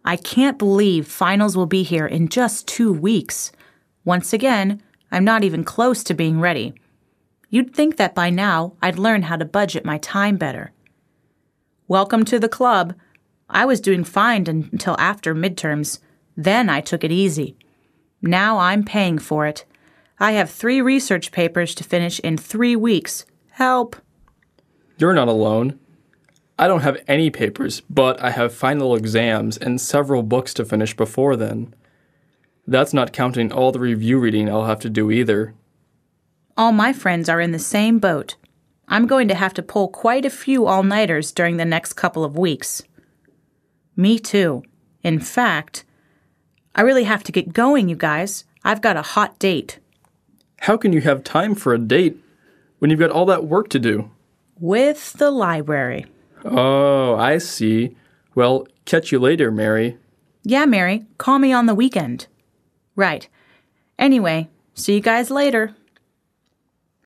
I can't believe finals will be here in just 2 weeks. Once again, I'm not even close to being ready. You'd think that by now I'd learn how to budget my time better. Welcome to the club. I was doing fine until after midterms. Then I took it easy. Now I'm paying for it. I have 3 research papers to finish in 3 weeks. Help! You're not alone. I don't have any papers, but I have final exams and several books to finish before then. That's not counting all the review reading I'll have to do either. All my friends are in the same boat. I'm going to have to pull quite a few all-nighters during the next couple of weeks. Me too. In fact, I really have to get going, you guys. I've got a hot date. How can you have time for a date when you've got all that work to do? With the library. Oh, I see. Well, catch you later, Mary. Yeah, Mary. Call me on the weekend. Right. Anyway, see you guys later.